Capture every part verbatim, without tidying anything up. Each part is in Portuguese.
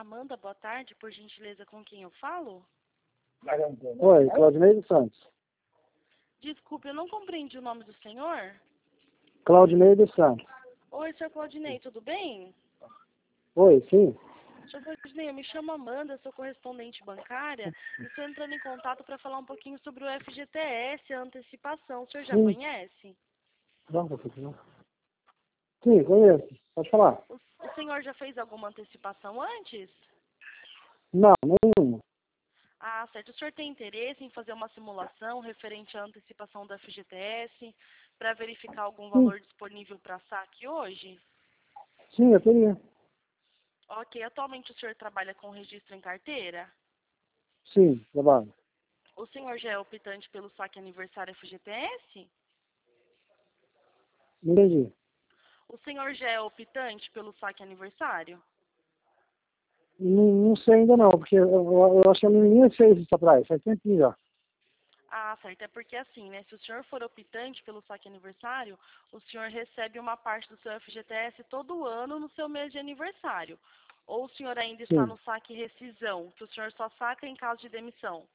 Amanda, boa tarde, por gentileza, com quem eu falo? Oi, Claudinei dos Santos. Desculpe, eu não compreendi o nome do senhor. Claudinei dos Santos. Oi, senhor Claudinei, tudo bem? Oi, sim. Senhor Claudinei, eu me chamo Amanda, sou correspondente bancária e estou entrando em contato para falar um pouquinho sobre o F G T S, a antecipação. O senhor já Sim. conhece? Não, não, não. Sim, conheço. Pode falar. O, o senhor já fez alguma antecipação antes? Não, nenhuma. Ah, certo. O senhor tem interesse em fazer uma simulação referente à antecipação do F G T S para verificar algum Sim. valor disponível para saque hoje? Sim, eu teria. Ok. Atualmente o senhor trabalha com registro em carteira? Sim, trabalho. O senhor já é optante pelo saque aniversário F G T S? Não entendi. O senhor já é optante pelo saque aniversário? Não, não sei ainda não, porque eu, eu, eu acho que a menina fez isso atrás, faz tempinho já. Ah, certo. É porque assim, né? Se o senhor for optante pelo saque aniversário, o senhor recebe uma parte do seu F G T S todo ano no seu mês de aniversário. Ou o senhor ainda está Sim. no saque rescisão, que o senhor só saca em caso de demissão?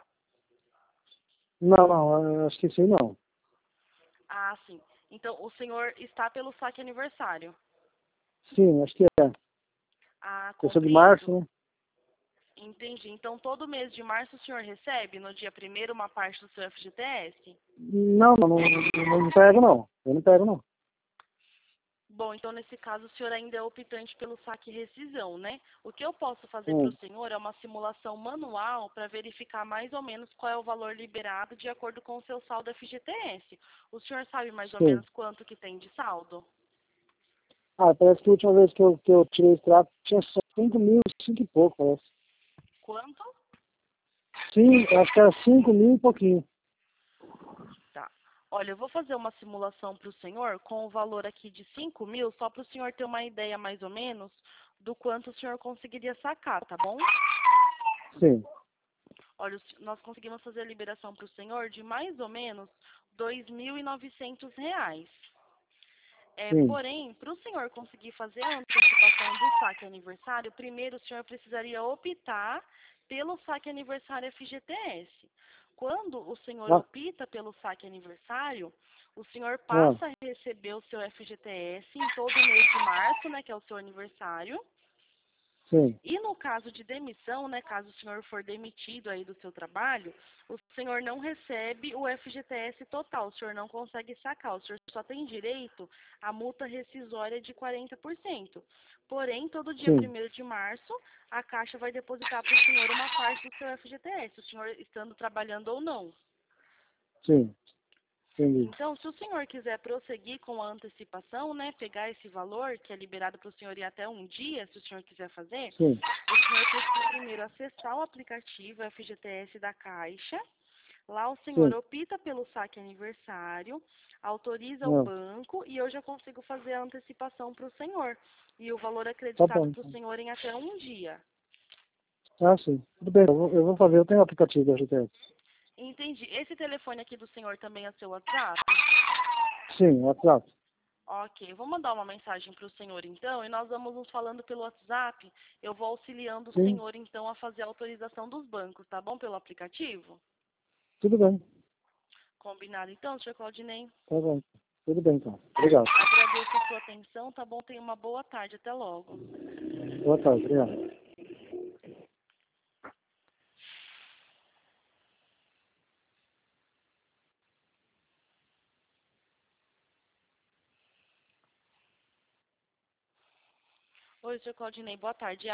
Não, não, eu acho que sim não. Ah, sim. Então, o senhor está pelo saque aniversário? Sim, acho que é. Ah, Eu sou de março, compreendo. né? Entendi. Então, todo mês de março o senhor recebe, no dia primeiro, uma parte do seu F G T S? Não, não, não, não, não pego não. Eu não pego não. Bom, então nesse caso o senhor ainda é optante pelo saque rescisão, né? O que eu posso fazer para o Hum. senhor é uma simulação manual para verificar mais ou menos qual é o valor liberado de acordo com o seu saldo F G T S. O senhor sabe mais ou Sim. menos quanto que tem de saldo? Ah, parece que a última vez que eu, que eu tirei esse trato tinha só cinco mil, cinco e pouco, parece. Quanto? Sim, acho que era cinco mil e pouquinho. Tá. Olha, eu vou fazer uma simulação para o senhor com o valor aqui de cinco mil, só para o senhor ter uma ideia mais ou menos do quanto o senhor conseguiria sacar, tá bom? Sim. Olha, o se- nós conseguimos fazer a liberação para o senhor de mais ou menos dois mil e novecentos reais. É, Sim. porém, para o senhor conseguir fazer a antecipação do saque aniversário, primeiro o senhor precisaria optar pelo saque aniversário F G T S. Quando o senhor Ah, opta pelo saque aniversário, o senhor ah, passa a receber o seu F G T S em todo mês de março, né, que é o seu aniversário. sim. E no caso de demissão, né, caso o senhor for demitido aí do seu trabalho, o senhor não recebe o F G T S total, o senhor não consegue sacar, o senhor só tem direito à multa rescisória de quarenta por cento. Porém, todo dia Sim. primeiro de março, a Caixa vai depositar para o senhor uma parte do seu F G T S, o senhor estando trabalhando ou não. Sim. Entendi. Então, se o senhor quiser prosseguir com a antecipação, né, pegar esse valor que é liberado para o senhor ir até um dia, se o senhor quiser fazer, Sim. o senhor precisa primeiro acessar o aplicativo F G T S da Caixa. Lá o senhor Sim. opta pelo saque aniversário, autoriza o Ah, banco e eu já consigo fazer a antecipação para o senhor. E o valor tá acreditado bom. para o senhor em até um dia. Ah, sim. Tudo bem, eu vou, eu vou fazer. Eu tenho o aplicativo da G T S. Entendi. Esse telefone aqui do senhor também é seu WhatsApp? Sim, WhatsApp. Ok, vou mandar uma mensagem para o senhor então e nós vamos nos falando pelo WhatsApp. Eu vou auxiliando o Sim. senhor então a fazer a autorização dos bancos, tá bom? Pelo aplicativo? Tudo bem. Combinado então, senhor Claudinei? Tá bom. Tudo bem, então. Obrigado. Agradeço a sua atenção, tá bom? Tenha uma boa tarde. Até logo. Boa tarde. Obrigado. Oi, senhor Claudinei, boa tarde.